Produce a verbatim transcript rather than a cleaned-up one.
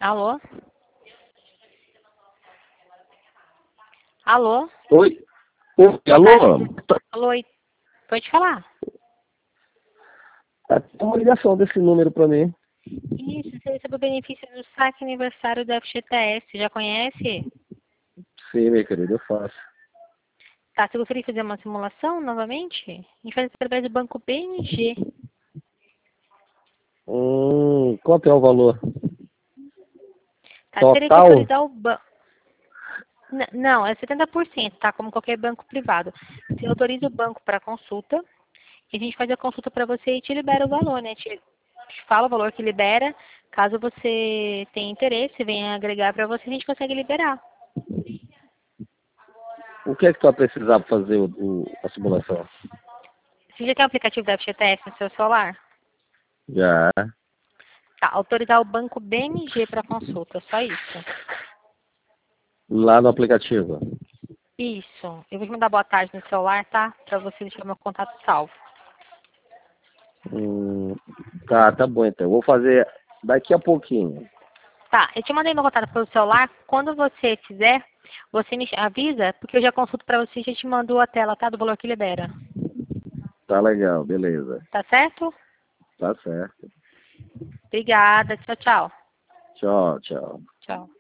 Alô? Alô? Oi? Oi, Boa alô? tarde. Tá- Alô, oi. Pode falar. tá- Tem uma ligação desse número pra mim. Isso, você recebeu o benefício do saque aniversário da F G T S. Já conhece? Sim, meu querido, eu faço. Tá, você gostaria de fazer uma simulação novamente? A gente faz através do banco B M G. Hum, quanto é o valor? Tá, teria que Total? autorizar o banco. Não, é setenta por cento, tá? Como qualquer banco privado. Você autoriza o banco para consulta e a gente faz a consulta para você e te libera o valor, né? Te, te fala o valor que libera. Caso você tenha interesse, venha agregar para você, a gente consegue liberar. O que é que tu vai precisar pra fazer o, o- a simulação? Você já tem o aplicativo da F G T S no seu celular? Já. Tá, autorizar o banco B M G para consulta, só isso. Lá no aplicativo. Isso. Eu vou te mandar boa tarde no celular, tá? Para você deixar meu contato salvo. Hum, tá, tá bom então. Eu vou fazer daqui a pouquinho. Tá, eu te mandei meu contato pelo celular. Quando você fizer, você me avisa, porque eu já consulto pra você e já te mando a tela, tá? Do valor que libera. Tá legal, beleza. Tá certo? Tá certo. Obrigada. Tchau, tchau. Tchau, tchau. Tchau.